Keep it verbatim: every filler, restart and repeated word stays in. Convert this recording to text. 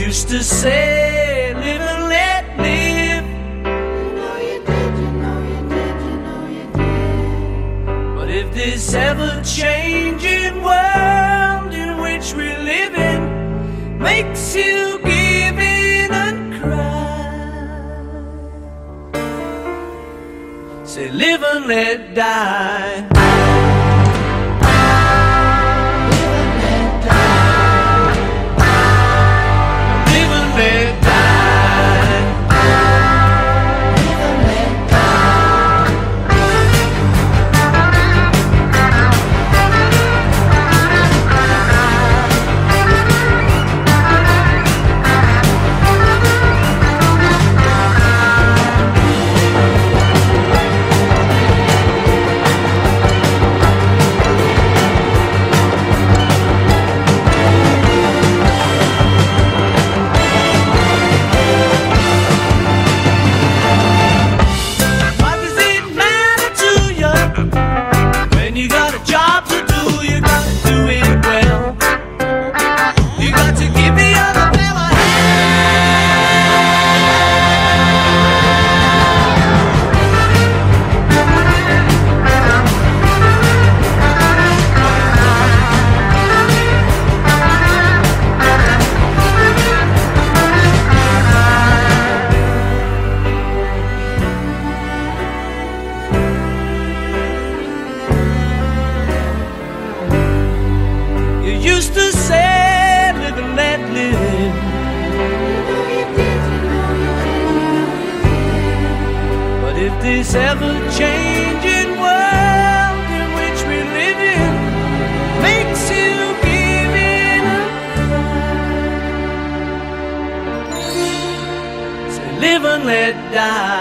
used to say, live and let live. You know you did, you know you did, you know you did. But if this ever-changing world in which we live in makes you give in and cry, say live and let die. Used to say, live and let live. But if this ever-changing world in which we live in makes you give in and cry, say live and let die.